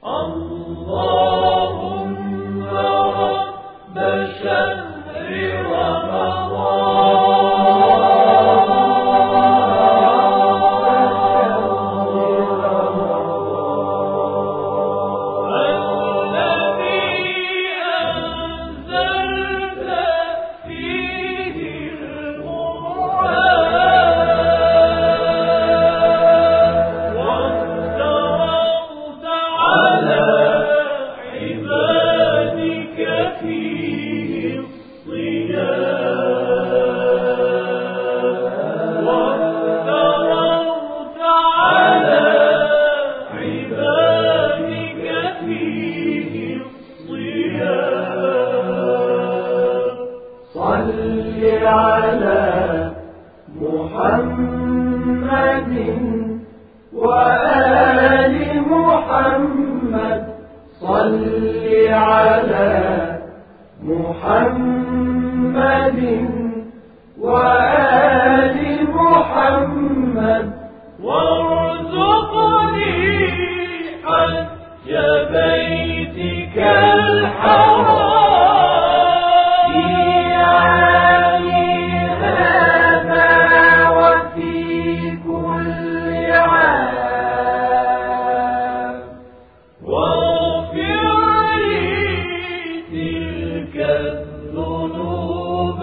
اللهم رب شهر رمضان الذي أنزلت فيه القرآن وافترضت على عبادك فيه الصيام وافترضت على عبادك فيه الصيام صل على محمد وآل محمد صل على محمد وآل محمد وارزقني حج بيتك الحرام في عامي هذا وفي كل عام واغفر لي تلك الذنوب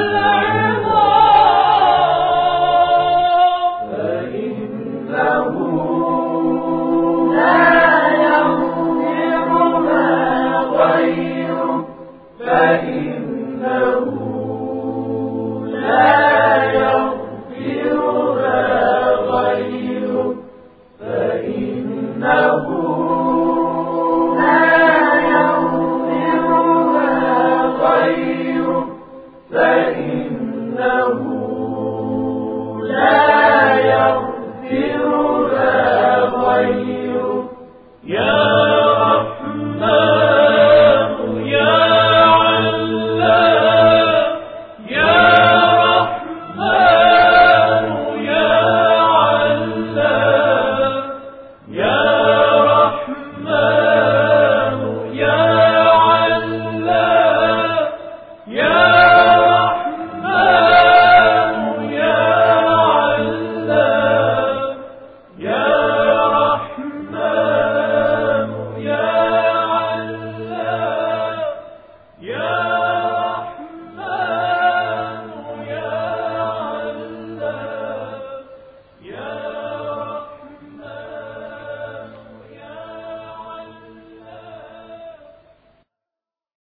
العظام فإنه لا يغفرها غيرك فإنه لا يغفرها غيرك فإنه